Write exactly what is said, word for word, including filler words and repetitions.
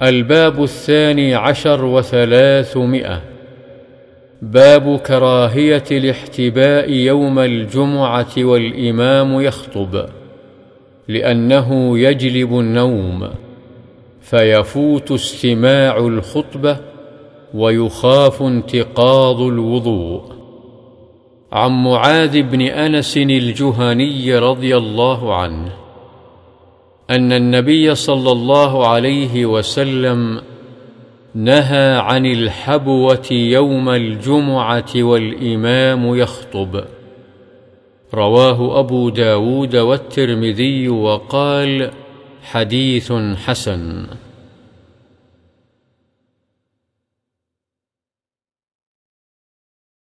الباب الثاني عشر وثلاثمائة. باب كراهية الاحتباء يوم الجمعة والإمام يخطب، لأنه يجلب النوم فيفوت استماع الخطبة ويخاف انتقاض الوضوء. عن معاذ بن أنس الجهني رضي الله عنه أن النبي صلى الله عليه وسلم نهى عن الحبوة يوم الجمعة والإمام يخطب. رواه أبو داود والترمذي وقال: حديث حسن.